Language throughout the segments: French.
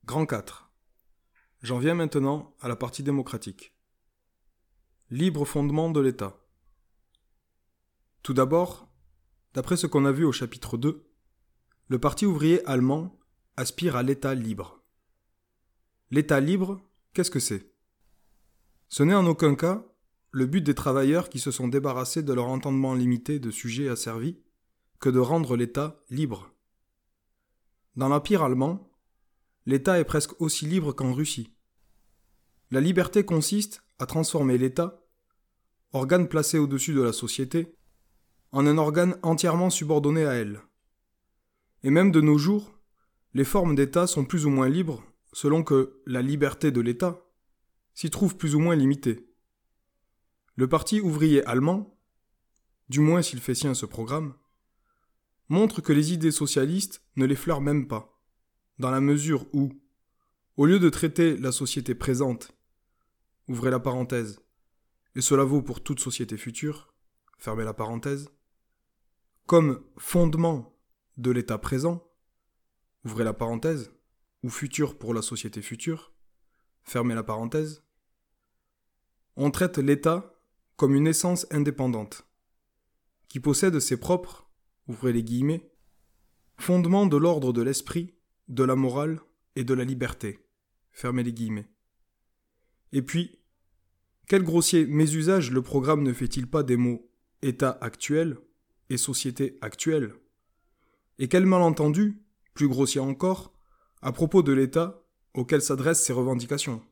Grand 4. J'en viens maintenant à la partie démocratique. Libre fondement de l'État. Tout d'abord, d'après ce qu'on a vu au chapitre 2, le Parti ouvrier allemand aspire à l'État libre. L'État libre, qu'est-ce que c'est ? Ce n'est en aucun cas le but des travailleurs qui se sont débarrassés de leur entendement limité de sujets asservis que de rendre l'État libre. Dans l'Empire allemand, l'État est presque aussi libre qu'en Russie. La liberté consiste à transformer l'État, organe placé au-dessus de la société, en un organe entièrement subordonné à elle. Et même de nos jours, les formes d'État sont plus ou moins libres selon que la liberté de l'État s'y trouve plus ou moins limitée. Le Parti ouvrier allemand, du moins s'il fait sien ce programme, montre que les idées socialistes ne l'effleurent même pas, dans la mesure où, au lieu de traiter la société présente, ouvrez la parenthèse, et cela vaut pour toute société future, fermez la parenthèse, comme fondement de l'état présent, ouvrez la parenthèse, ou futur pour la société future, fermez la parenthèse, on traite l'État comme une essence indépendante, qui possède ses propres, ouvrez les guillemets, fondements de l'ordre de l'esprit, de la morale et de la liberté, fermez les guillemets. Et puis, quel grossier mésusage le programme ne fait-il pas des mots « État actuel » et « société actuelle » et quel malentendu, plus grossier encore, à propos de l'État auquel s'adressent ces revendications.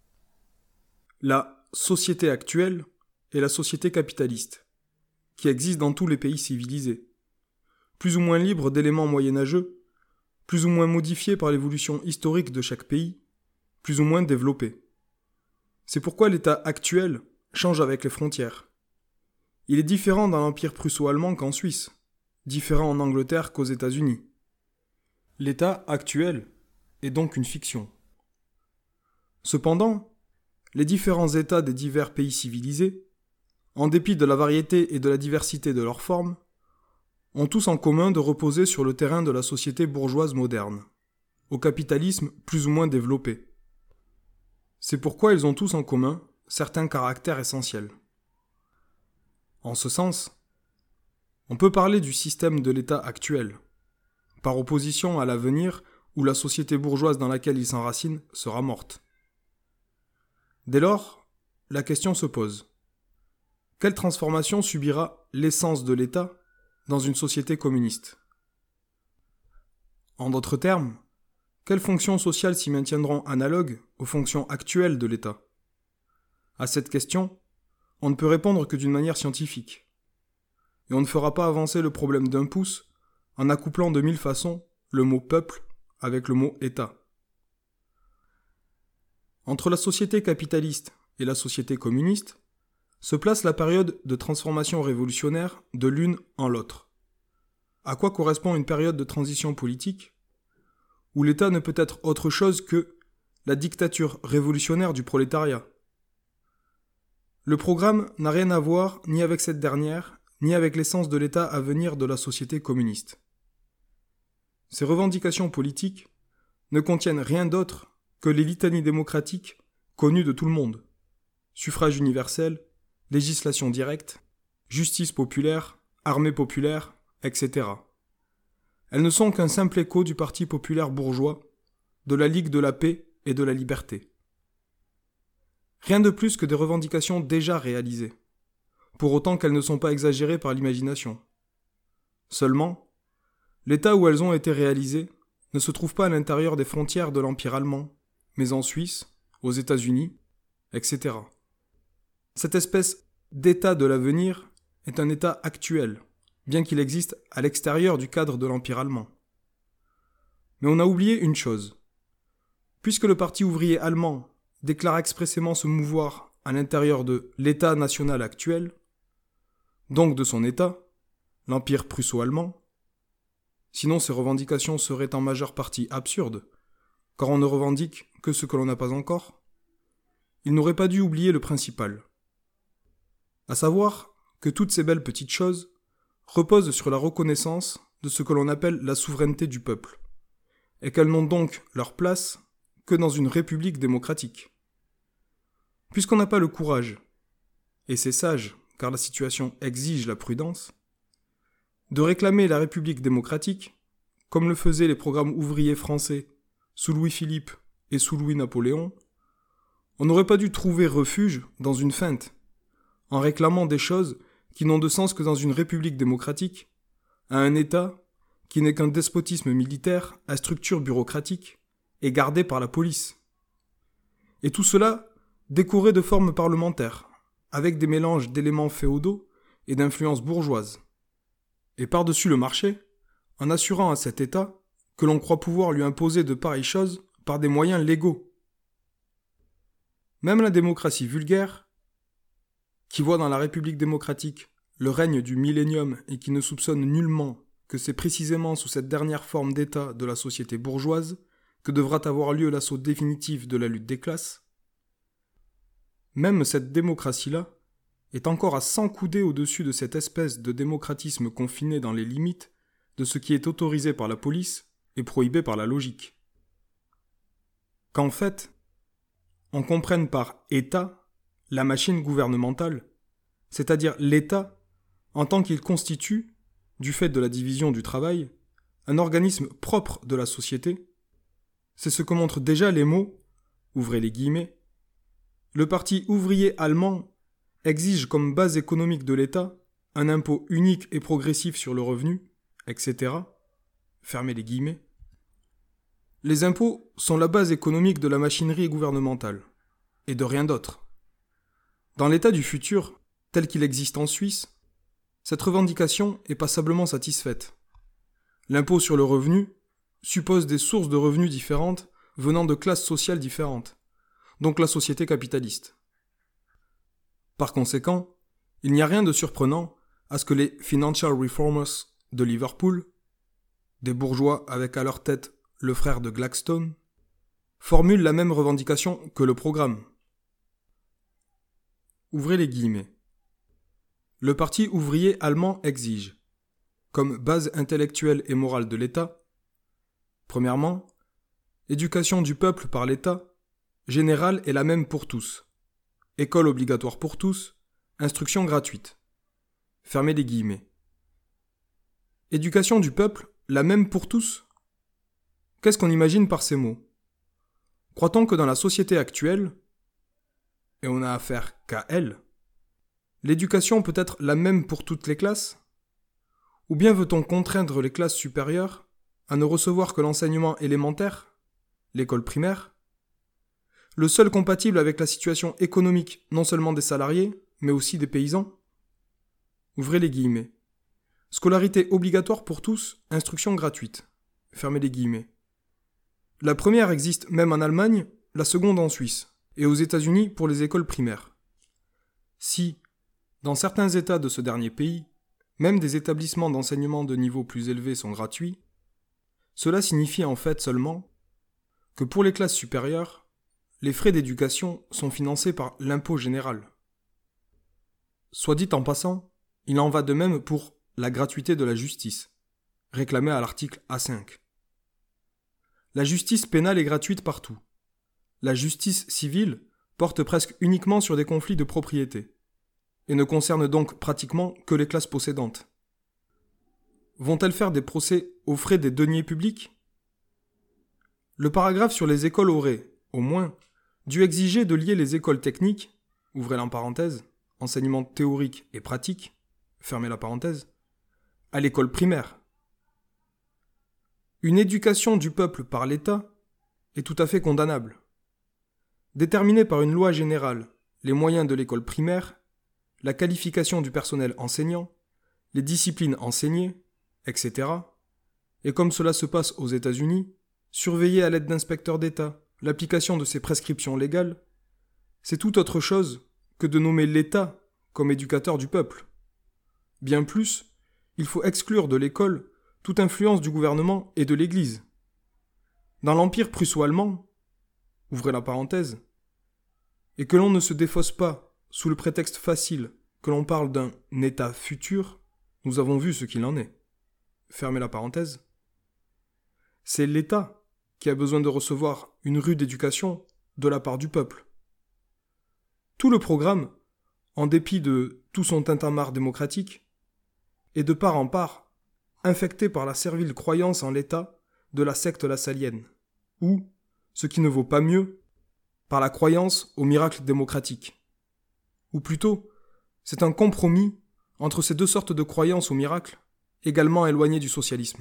La société actuelle est la société capitaliste, qui existe dans tous les pays civilisés, plus ou moins libre d'éléments moyenâgeux, plus ou moins modifiés par l'évolution historique de chaque pays, plus ou moins développé. C'est pourquoi l'État actuel change avec les frontières. Il est différent dans l'Empire prusso-allemand qu'en Suisse, différent en Angleterre qu'aux États-Unis. L'État actuel est donc une fiction. Cependant, les différents États des divers pays civilisés, en dépit de la variété et de la diversité de leurs formes, ont tous en commun de reposer sur le terrain de la société bourgeoise moderne, au capitalisme plus ou moins développé. C'est pourquoi ils ont tous en commun certains caractères essentiels. En ce sens, on peut parler du système de l'État actuel, par opposition à l'avenir où la société bourgeoise dans laquelle il s'enracine sera morte. Dès lors, la question se pose. Quelle transformation subira l'essence de l'État dans une société communiste ? En d'autres termes, quelles fonctions sociales s'y maintiendront analogues aux fonctions actuelles de l'État ? À cette question, on ne peut répondre que d'une manière scientifique. Et on ne fera pas avancer le problème d'un pouce en accouplant de 1000 façons le mot peuple avec le mot État. Entre la société capitaliste et la société communiste se place la période de transformation révolutionnaire de l'une en l'autre. À quoi correspond une période de transition politique où l'État ne peut être autre chose que la dictature révolutionnaire du prolétariat. Le programme n'a rien à voir ni avec cette dernière, ni avec l'essence de l'État à venir de la société communiste. Ces revendications politiques ne contiennent rien d'autre que les litanies démocratiques connues de tout le monde. Suffrage universel, législation directe, justice populaire, armée populaire, etc. Elles ne sont qu'un simple écho du Parti populaire bourgeois, de la Ligue de la paix et de la liberté. Rien de plus que des revendications déjà réalisées, pour autant qu'elles ne sont pas exagérées par l'imagination. Seulement, l'État où elles ont été réalisées ne se trouve pas à l'intérieur des frontières de l'Empire allemand, mais en Suisse, aux États-Unis, etc. Cette espèce d'État de l'avenir est un État actuel, bien qu'il existe à l'extérieur du cadre de l'Empire allemand. Mais on a oublié une chose. Puisque le Parti ouvrier allemand déclare expressément se mouvoir à l'intérieur de l'État national actuel, donc de son État, l'Empire prusso-allemand, sinon ces revendications seraient en majeure partie absurdes, car on ne revendique que ce que l'on n'a pas encore, il n'aurait pas dû oublier le principal. À savoir que toutes ces belles petites choses reposent sur la reconnaissance de ce que l'on appelle la souveraineté du peuple, et qu'elles n'ont donc leur place que dans une république démocratique. Puisqu'on n'a pas le courage, et c'est sage car la situation exige la prudence, de réclamer la république démocratique, comme le faisaient les programmes ouvriers français sous Louis-Philippe et sous Louis-Napoléon, on n'aurait pas dû trouver refuge dans une feinte, en réclamant des choses qui n'ont de sens que dans une république démocratique, à un État qui n'est qu'un despotisme militaire à structure bureaucratique et gardé par la police. Et tout cela décoré de formes parlementaires, avec des mélanges d'éléments féodaux et d'influences bourgeoises. Et par-dessus le marché, en assurant à cet État que l'on croit pouvoir lui imposer de pareilles choses par des moyens légaux. Même la démocratie vulgaire, qui voit dans la République démocratique le règne du millénium et qui ne soupçonne nullement que c'est précisément sous cette dernière forme d'État de la société bourgeoise que devra avoir lieu l'assaut définitif de la lutte des classes, même cette démocratie-là est encore à 100 coudées au-dessus de cette espèce de démocratisme confiné dans les limites de ce qui est autorisé par la police et prohibé par la logique. Qu'en fait, on comprenne par État la machine gouvernementale, c'est-à-dire l'État en tant qu'il constitue, du fait de la division du travail, un organisme propre de la société. C'est ce que montrent déjà les mots, ouvrez les guillemets, le parti ouvrier allemand exige comme base économique de l'État un impôt unique et progressif sur le revenu, etc. Fermez les guillemets. Les impôts sont la base économique de la machinerie gouvernementale, et de rien d'autre. Dans l'État du futur, tel qu'il existe en Suisse, cette revendication est passablement satisfaite. L'impôt sur le revenu suppose des sources de revenus différentes venant de classes sociales différentes, donc la société capitaliste. Par conséquent, il n'y a rien de surprenant à ce que les Financial Reformers de Liverpool, des bourgeois avec à leur tête le frère de Gladstone, formulent la même revendication que le programme. Ouvrez les guillemets. Le parti ouvrier allemand exige, comme base intellectuelle et morale de l'État, premièrement, éducation du peuple par l'État, générale et la même pour tous. École obligatoire pour tous, instruction gratuite. Fermez les guillemets. Éducation du peuple, la même pour tous ? Qu'est-ce qu'on imagine par ces mots ? Croit-on que dans la société actuelle, et on n'a affaire qu'à elle, l'éducation peut être la même pour toutes les classes ? Ou bien veut-on contraindre les classes supérieures à ne recevoir que l'enseignement élémentaire, l'école primaire, le seul compatible avec la situation économique non seulement des salariés, mais aussi des paysans ? Ouvrez les guillemets. Scolarité obligatoire pour tous, instruction gratuite. Fermez les guillemets. La première existe même en Allemagne, la seconde en Suisse, et aux États-Unis pour les écoles primaires. Si, dans certains États de ce dernier pays, même des établissements d'enseignement de niveau plus élevé sont gratuits, cela signifie en fait seulement que pour les classes supérieures, les frais d'éducation sont financés par l'impôt général. Soit dit en passant, il en va de même pour la gratuité de la justice, réclamée à l'article A5. La justice pénale est gratuite partout. La justice civile porte presque uniquement sur des conflits de propriété, et ne concerne donc pratiquement que les classes possédantes. Vont-elles faire des procès aux frais des deniers publics ? Le paragraphe sur les écoles aurait, au moins, dû exiger de lier les écoles techniques, ouvrez la parenthèse, enseignement théorique et pratique, fermez la parenthèse, à l'école primaire. Une éducation du peuple par l'État est tout à fait condamnable. Déterminer par une loi générale les moyens de l'école primaire, la qualification du personnel enseignant, les disciplines enseignées, etc., et comme cela se passe aux États-Unis, surveiller à l'aide d'inspecteurs d'État l'application de ces prescriptions légales, c'est tout autre chose que de nommer l'État comme éducateur du peuple. Bien plus, il faut exclure de l'école toute influence du gouvernement et de l'Église. Dans l'Empire prusso-allemand, ouvrez la parenthèse, et que l'on ne se défausse pas sous le prétexte facile que l'on parle d'un État futur, nous avons vu ce qu'il en est. Fermez la parenthèse. C'est l'État qui qui a besoin de recevoir une rude éducation de la part du peuple. Tout le programme, en dépit de tout son tintamarre démocratique, est de part en part infecté par la servile croyance en l'État de la secte lassalienne, ou, ce qui ne vaut pas mieux, par la croyance au miracle démocratique. Ou plutôt, c'est un compromis entre ces deux sortes de croyances au miracle, également éloignées du socialisme.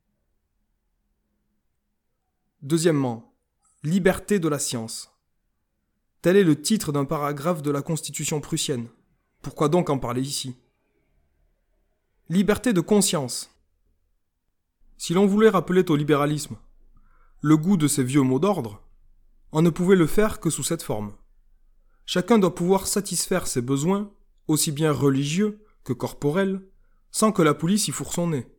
Deuxièmement, liberté de la science. Tel est le titre d'un paragraphe de la Constitution prussienne. Pourquoi donc en parler ici ? Liberté de conscience. Si l'on voulait rappeler au libéralisme le goût de ces vieux mots d'ordre, on ne pouvait le faire que sous cette forme. Chacun doit pouvoir satisfaire ses besoins, aussi bien religieux que corporels, sans que la police y fourre son nez.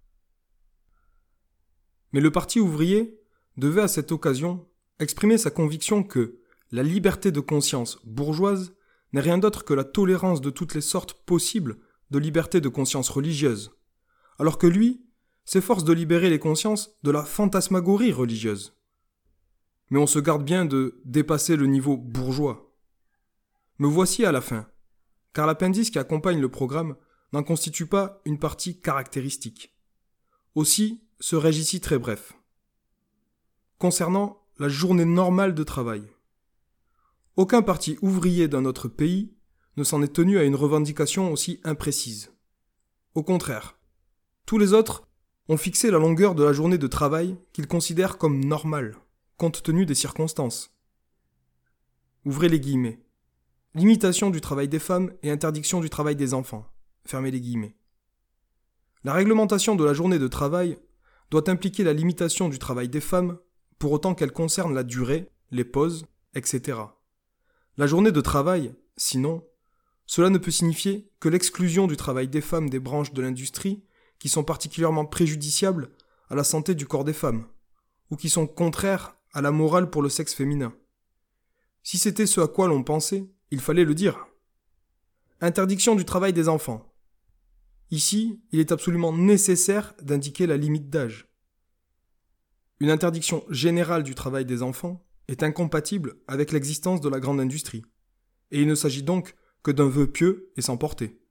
Mais le Parti ouvrier devait à cette occasion exprimer sa conviction que la liberté de conscience bourgeoise n'est rien d'autre que la tolérance de toutes les sortes possibles de liberté de conscience religieuse, alors que lui s'efforce de libérer les consciences de la fantasmagorie religieuse. Mais on se garde bien de dépasser le niveau bourgeois. Me voici à la fin, car l'appendice qui accompagne le programme n'en constitue pas une partie caractéristique. Aussi serai-je ici très bref. Concernant la journée normale de travail. Aucun parti ouvrier d'un autre pays ne s'en est tenu à une revendication aussi imprécise. Au contraire, tous les autres ont fixé la longueur de la journée de travail qu'ils considèrent comme normale, compte tenu des circonstances. Ouvrez les guillemets. Limitation du travail des femmes et interdiction du travail des enfants. Fermez les guillemets. La réglementation de la journée de travail doit impliquer la limitation du travail des femmes pour autant qu'elle concerne la durée, les pauses, etc. La journée de travail, sinon, cela ne peut signifier que l'exclusion du travail des femmes des branches de l'industrie qui sont particulièrement préjudiciables à la santé du corps des femmes, ou qui sont contraires à la morale pour le sexe féminin. Si c'était ce à quoi l'on pensait, il fallait le dire. Interdiction du travail des enfants. Ici, il est absolument nécessaire d'indiquer la limite d'âge. Une interdiction générale du travail des enfants est incompatible avec l'existence de la grande industrie, et il ne s'agit donc que d'un vœu pieux et sans portée.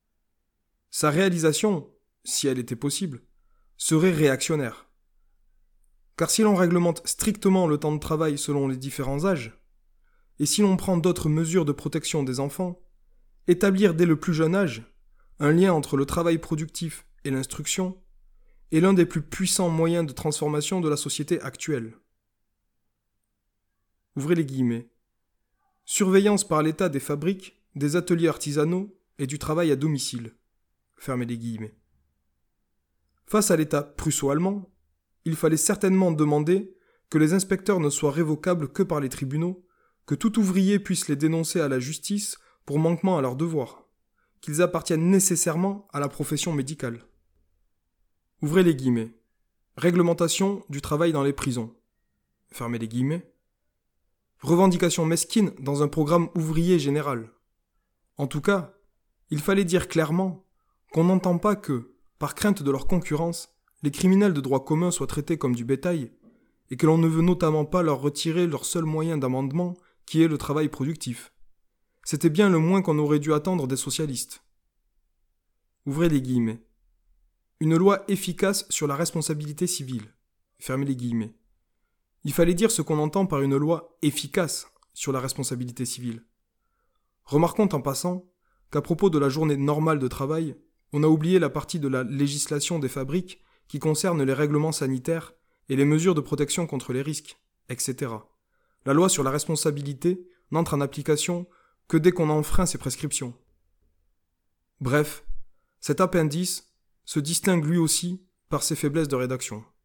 Sa réalisation, si elle était possible, serait réactionnaire. Car si l'on réglemente strictement le temps de travail selon les différents âges, et si l'on prend d'autres mesures de protection des enfants, établir dès le plus jeune âge un lien entre le travail productif et l'instruction est l'un des plus puissants moyens de transformation de la société actuelle. Ouvrez les guillemets. Surveillance par l'État des fabriques, des ateliers artisanaux et du travail à domicile. Fermez les guillemets. Face à l'État prusso-allemand, il fallait certainement demander que les inspecteurs ne soient révocables que par les tribunaux, que tout ouvrier puisse les dénoncer à la justice pour manquement à leurs devoirs, qu'ils appartiennent nécessairement à la profession médicale. Ouvrez les guillemets. Réglementation du travail dans les prisons. Fermez les guillemets. Revendication mesquine dans un programme ouvrier général. En tout cas, il fallait dire clairement qu'on n'entend pas que, par crainte de leur concurrence, les criminels de droit commun soient traités comme du bétail, et que l'on ne veut notamment pas leur retirer leur seul moyen d'amendement, qui est le travail productif. C'était bien le moins qu'on aurait dû attendre des socialistes. Ouvrez les guillemets. Une loi efficace sur la responsabilité civile. Fermez les guillemets. Il fallait dire ce qu'on entend par une loi efficace sur la responsabilité civile. Remarquons en passant qu'à propos de la journée normale de travail, on a oublié la partie de la législation des fabriques qui concerne les règlements sanitaires et les mesures de protection contre les risques, etc. La loi sur la responsabilité n'entre en application que dès qu'on enfreint ses prescriptions. Bref, cet appendice se distingue lui aussi par ses faiblesses de rédaction.